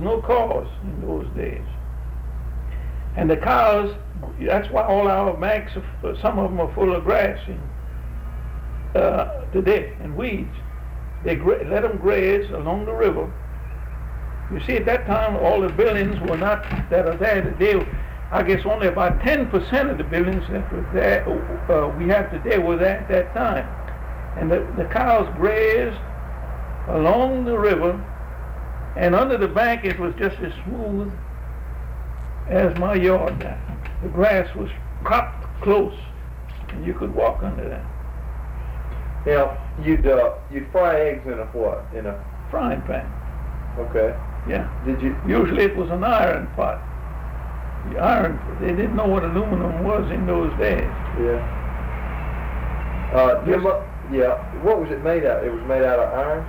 no cars in those days. And the cows, that's why all our banks, some of them are full of grass today and weeds. They let them graze along the river. You see, at that time, all the buildings were not that are there today. I guess only about 10% of the buildings that were there, we have today were there at that time. And the cows grazed along the river, and under the bank it was just as smooth as my yard now. The grass was cropped close, and you could walk under that. Now, you'd fry eggs in a what? In a frying pan. Okay. Yeah. Did you? Usually it was an iron pot. The iron. They didn't know what aluminum was in those days. Yeah. Yeah. What was it made out? It was made out of iron.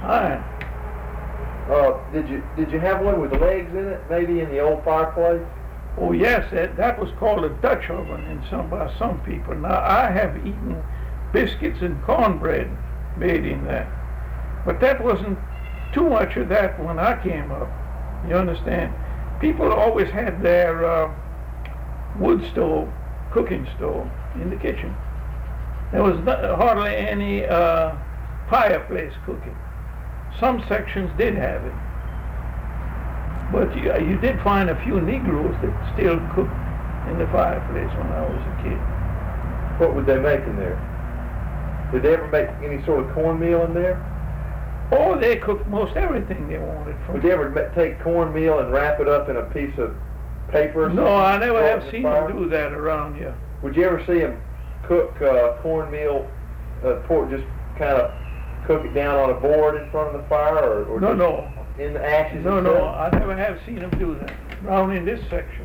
Iron. Did you have one with legs in it? Maybe in the old fireplace. Oh yes, that was called a Dutch oven by some people. Now I have eaten biscuits and cornbread made in that, but that wasn't too much of that when I came up. You understand? People always had their wood stove, cooking stove in the kitchen. There was hardly any fireplace cooking. Some sections did have it, but you did find a few Negroes that still cooked in the fireplace when I was a kid. What would they make in there? Did they ever make any sort of cornmeal in there? Oh, they cooked most everything they wanted. Would they ever take cornmeal and wrap it up in a piece of paper? No, I never have seen them do that around here. Would you ever see them cook cornmeal, just kind of cook it down on a board in front of the fire, or no, in the ashes? No, I never have seen them do that around in this section.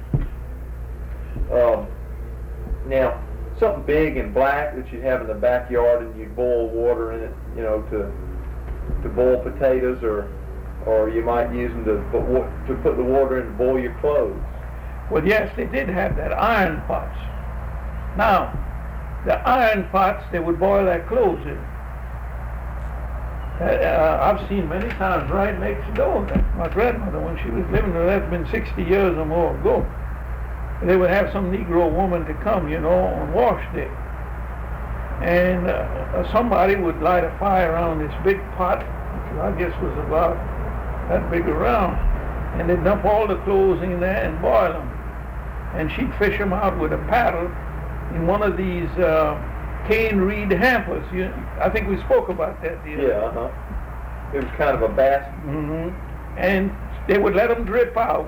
Now, something big and black that you'd have in the backyard, and you'd boil water in it, to boil potatoes, or you might use them to put the water in to boil your clothes. Well, yes, they did have that iron pots. Now, the iron pots, they would boil their clothes in. I've seen many times right next door. My grandmother, when she was living there, that's been 60 years or more ago. They would have some Negro woman to come, on wash day. And somebody would light a fire on this big pot, which I guess was about that big around, and they'd dump all the clothes in there and boil them. And she'd fish them out with a paddle in one of these cane reed hampers. I think we spoke about that the other day. Yeah, It was kind of a basket. Mm-hmm. And they would let them drip out.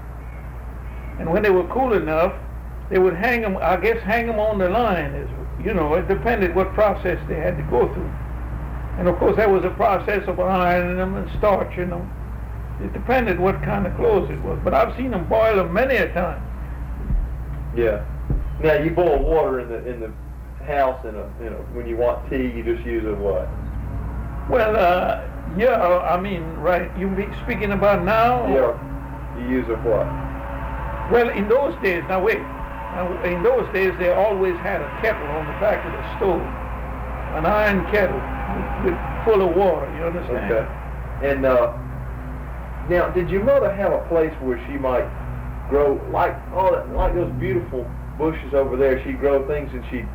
And when they were cool enough, they would hang them on the line. It depended what process they had to go through. And of course, there was a process of ironing them and starching them. It depended what kind of clothes it was. But I've seen them boil them many a time. Yeah. Now, you boil water in the house, when you want tea, you just use a what? Well, right. You speaking about now? Yeah. You use a what? Well, in those days, in those days, they always had a kettle on the back of the stove, an iron kettle full of water. You understand? Okay. And now, did your mother have a place where she might grow like those beautiful bushes over there? She'd grow things, and she'd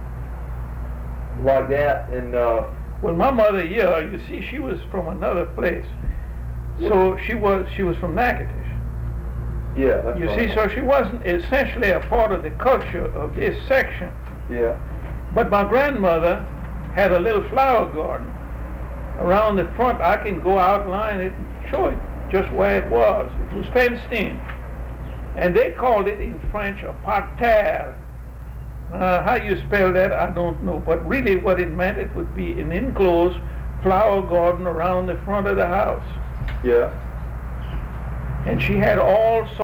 like that. And well, my mother, you see, she was from another place, so she was from Natchitoches. Yeah, that's you right. see, so she wasn't essentially a part of the culture of this section. Yeah. But my grandmother had a little flower garden around the front. I can go outline it and show it just where it was. It was fenced in. And they called it in French a parterre. How you spell that, I don't know. But really what it meant, it would be an enclosed flower garden around the front of the house. Yeah. And she had all